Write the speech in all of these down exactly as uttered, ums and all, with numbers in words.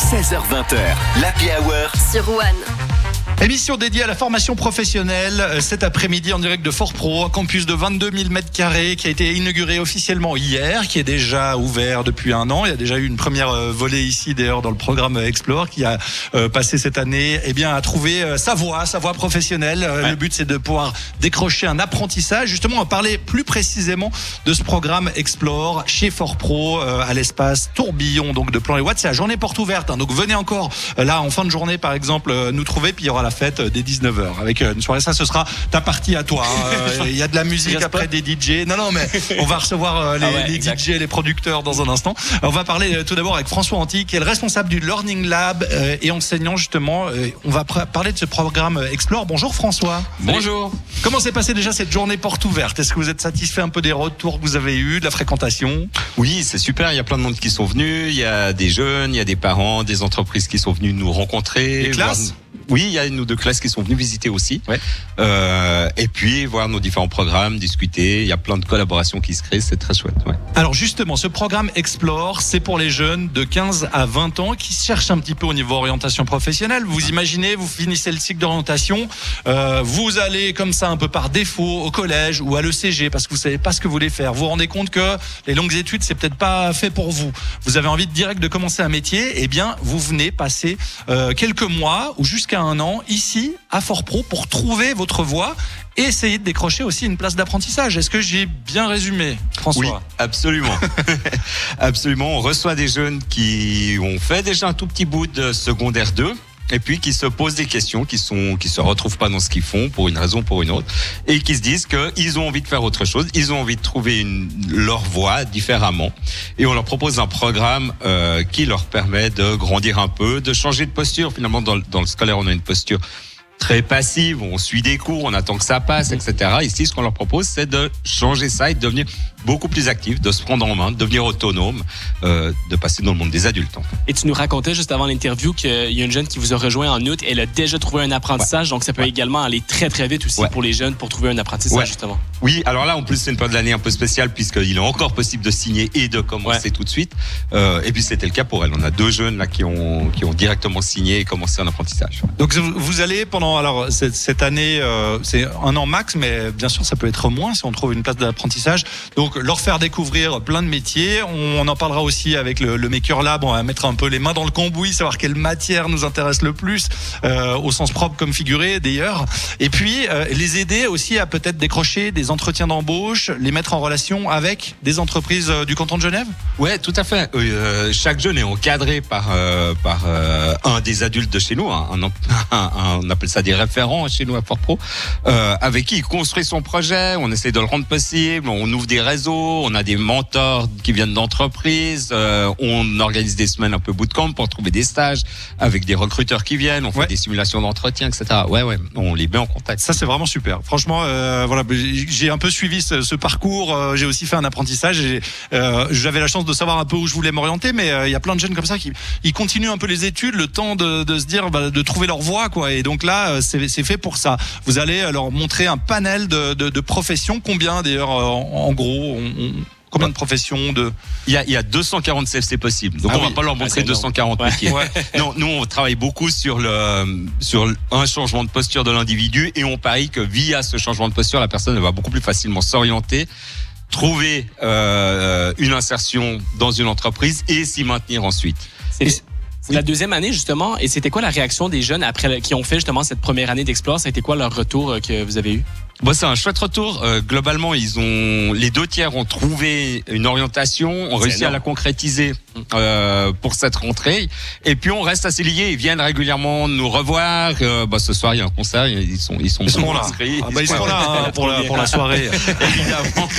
seize heures vingt, l'Happy Hour sur One. Émission dédiée à la formation professionnelle cet après-midi en direct de Fort Pro, campus de vingt-deux mille mètres carrés qui a été inauguré officiellement hier, qui est déjà ouvert depuis un an. Il y a déjà eu une première volée ici d'ailleurs dans le programme Explore qui a passé cette année eh bien, à trouver sa voie, sa voie professionnelle. Ouais. Le but c'est de pouvoir décrocher un apprentissage. Justement, on va parler plus précisément de ce programme Explore chez Fort Pro à l'espace Tourbillon donc de Plan-les-Ouates. C'est la journée porte ouverte, hein. Donc venez encore là en fin de journée par exemple nous trouver, puis il y aura la fête dès dix-neuf heures avec une soirée. Ça, ce sera ta partie à toi. Il euh, y a de la musique après des D J. Non, non, mais on va recevoir euh, les, ah ouais, les D J et les producteurs dans un instant. On va parler euh, tout d'abord avec François Anti, qui est le responsable du Learning Lab euh, et enseignant justement. Euh, on va pr- parler de ce programme Explore. Bonjour François. Bonjour. Comment s'est passée déjà cette journée porte ouverte? Est-ce que vous êtes satisfait un peu des retours que vous avez eus, de la fréquentation? Oui, c'est super. Il y a plein de monde qui sont venus. Il y a des jeunes, il y a des parents, des entreprises qui sont venus nous rencontrer. Des classes? Voir... Oui, il y a une ou deux classes qui sont venues visiter aussi. Ouais. Euh, et puis voir nos différents programmes, discuter. Il y a plein de collaborations qui se créent, c'est très chouette. Ouais. Alors justement, ce programme Explore, c'est pour les jeunes de quinze à vingt ans qui cherchent un petit peu au niveau orientation professionnelle. Vous imaginez, vous finissez le cycle d'orientation, euh, vous allez comme ça un peu par défaut au collège ou à l'E C G parce que vous savez pas ce que vous voulez faire. Vous vous rendez compte que les longues études, c'est peut-être pas fait pour vous. Vous avez envie de direct de commencer un métier, eh bien, vous venez passer euh, quelques mois ou jusqu'à un an ici à Fort Pro pour trouver votre voie et essayer de décrocher aussi une place d'apprentissage. Est-ce que j'ai bien résumé, François? Oui, absolument. Absolument. On reçoit des jeunes qui ont fait déjà un tout petit bout de secondaire deux. Et puis qui se posent des questions, qui sont, qui se retrouvent pas dans ce qu'ils font pour une raison ou pour une autre, et qui se disent qu'ils ont envie de faire autre chose, ils ont envie de trouver une, leur voie différemment, et on leur propose un programme euh, qui leur permet de grandir un peu, de changer de posture. Finalement, dans, dans le scolaire, on a une posture très passive, on suit des cours, on attend que ça passe, et cetera. Ici, ce qu'on leur propose, c'est de changer ça et de devenir beaucoup plus actif, de se prendre en main, de devenir autonome, euh, de passer dans le monde des adultes. En fait. Et tu nous racontais juste avant l'interview qu'il y a une jeune qui vous a rejoint en août. Elle a déjà trouvé un apprentissage, ouais. Donc ça peut ouais. également aller très très vite aussi ouais. pour les jeunes pour trouver un apprentissage ouais. justement. Oui, alors là en plus c'est une période de l'année un peu spéciale puisqu'il est encore possible de signer et de commencer ouais. tout de suite. Euh, et puis c'était le cas pour elle. On a deux jeunes là qui ont qui ont directement signé et commencé un apprentissage. Donc vous allez pendant alors cette, cette année euh, c'est un an max, mais bien sûr ça peut être moins si on trouve une place d'apprentissage. Donc leur faire découvrir plein de métiers. On, on en parlera aussi avec le, le Maker Lab. On va mettre un peu les mains dans le cambouis, savoir quelle matière nous intéresse le plus, euh, au sens propre comme figuré d'ailleurs. Et puis euh, les aider aussi à peut-être décrocher des entretiens d'embauche, les mettre en relation avec des entreprises euh, du canton de Genève. Ouais, tout à fait. Euh, chaque jeune est encadré par euh, par euh, un des adultes de chez nous. Hein, un, un, un, on appelle ça des référents chez nous à Fort Pro, euh, avec qui il construit son projet. On essaie de le rendre possible. On ouvre des réseaux. On a des mentors qui viennent d'entreprises. Euh, on organise des semaines un peu bootcamp pour trouver des stages avec des recruteurs qui viennent. On fait ouais. des simulations d'entretien, et cetera. Ouais, ouais. On les met en contact. Ça, c'est vraiment super. Franchement, euh, voilà, j'ai un peu suivi ce, ce parcours. Euh, j'ai aussi fait un apprentissage. Et, euh, j'avais la chance de savoir un peu où je voulais m'orienter, mais il euh, y a plein de jeunes comme ça qui ils continuent un peu les études, le temps de, de se dire, bah, de trouver leur voie, quoi. Et donc là, c'est, c'est fait pour ça. Vous allez leur montrer un panel de, de, de professions. Combien d'ailleurs, en, en gros, on, on Combien de professions de... Il y a, il y a deux cent quarante C F C possibles. Donc, ah on oui. va pas leur montrer ah, deux cent quarante ouais. métiers. Ouais. Non, nous, on travaille beaucoup sur le, sur un changement de posture de l'individu et on parie que via ce changement de posture, la personne va beaucoup plus facilement s'orienter, trouver, euh, une insertion dans une entreprise et s'y maintenir ensuite. C'est... C'est oui. la deuxième année, justement. Et c'était quoi la réaction des jeunes après, qui ont fait justement cette première année d'Explore? Ça a été quoi leur retour que vous avez eu? Bon, c'est un chouette retour. Euh, globalement, ils ont, les deux tiers ont trouvé une orientation, ont c'est réussi énorme. à la concrétiser euh, pour cette rentrée. Et puis, on reste assez liés. Ils viennent régulièrement nous revoir. Euh, bah, ce soir, il y a un concert. Ils sont, ils sont, ils sont là. inscrits. Ah, bah, ils sont là hein, pour la pour la soirée. Évidemment.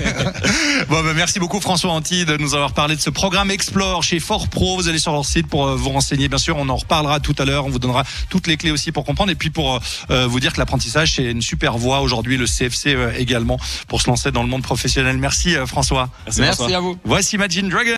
Bon, bah, merci beaucoup François Anti de nous avoir parlé de ce programme Explore chez Fort Pro. Vous allez sur leur site pour euh, vous renseigner. Bien sûr, on en reparlera tout à l'heure. On vous donnera toutes les clés aussi pour comprendre. Et puis pour euh, vous dire que l'apprentissage c'est une super voie. Aujourd'hui, le C F C euh, également pour se lancer dans le monde professionnel. Merci euh, François. Merci, Merci François. à vous. Voici Imagine Dragons.